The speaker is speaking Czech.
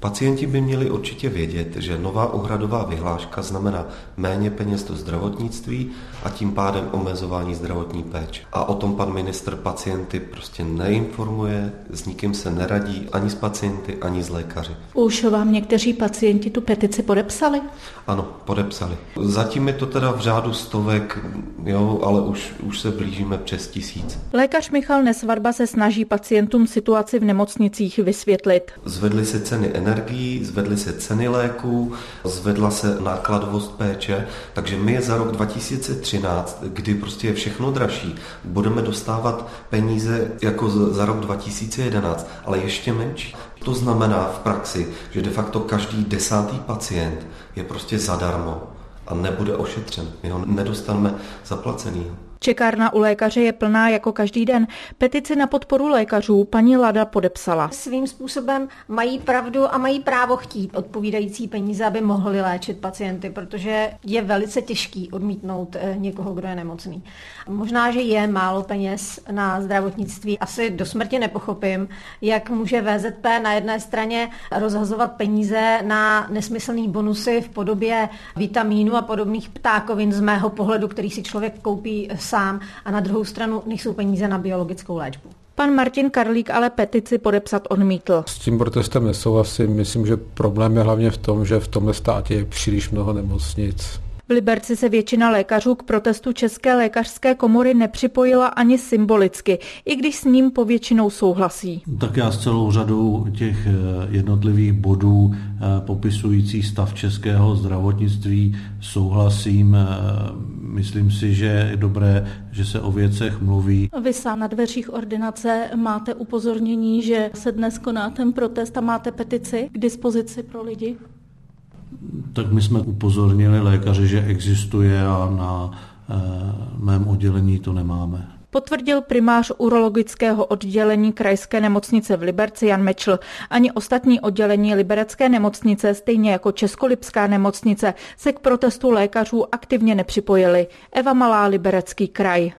Pacienti by měli určitě vědět, že nová úhradová vyhláška znamená méně peněz do zdravotnictví a tím pádem omezování zdravotní péče. A o tom pan ministr pacienty prostě neinformuje, s nikým se neradí, ani s pacienty, ani s lékaři. Už vám někteří pacienti tu petici podepsali? Ano, podepsali. Zatím je to teda v řádu stovek, jo, ale už se blížíme přes 1000. Lékař Michal Nesvadba se snaží pacientům situaci v nemocnicích vysvětlit. Zvedly se ceny energií, zvedly se ceny léků, zvedla se nákladovost péče, takže my za rok 2013, kdy prostě je všechno dražší, budeme dostávat peníze jako za rok 2011, ale ještě menší. To znamená v praxi, že de facto každý 10. pacient je prostě zadarmo a nebude ošetřen. My ho nedostaneme zaplacený. Čekárna u lékaře je plná jako každý den. Petici na podporu lékařů paní Lada podepsala. Svým způsobem mají pravdu a mají právo chtít odpovídající peníze, aby mohli léčit pacienty, protože je velice těžký odmítnout někoho, kdo je nemocný. Možná, že je málo peněz na zdravotnictví. Asi do smrti nepochopím, jak může VZP na jedné straně rozhazovat peníze na nesmyslný bonusy v podobě vitamínu a podobných ptákovin z mého pohledu, který si člověk koupí sám, a na druhou stranu nejsou peníze na biologickou léčbu. Pan Martin Karlík ale petici podepsat odmítl. S tím protestem nesouhlasím. Myslím, že problém je hlavně v tom, že v tomhle státě je příliš mnoho nemocnic. V Liberci se většina lékařů k protestu České lékařské komory nepřipojila ani symbolicky, i když s ním povětšinou souhlasí. Tak já s celou řadou těch jednotlivých bodů popisujících stav českého zdravotnictví souhlasím. Myslím si, že je dobré, že se o věcech mluví. Vy sám na dveřích ordinace máte upozornění, že se dnes koná ten protest a máte petici k dispozici pro lidi? Tak my jsme upozornili lékaře, že existuje, a na mém oddělení to nemáme. Potvrdil primář urologického oddělení krajské nemocnice v Liberci Jan Mečl. Ani ostatní oddělení liberecké nemocnice, stejně jako Českolipská nemocnice, se k protestu lékařů aktivně nepřipojili. Eva Malá, Liberecký kraj.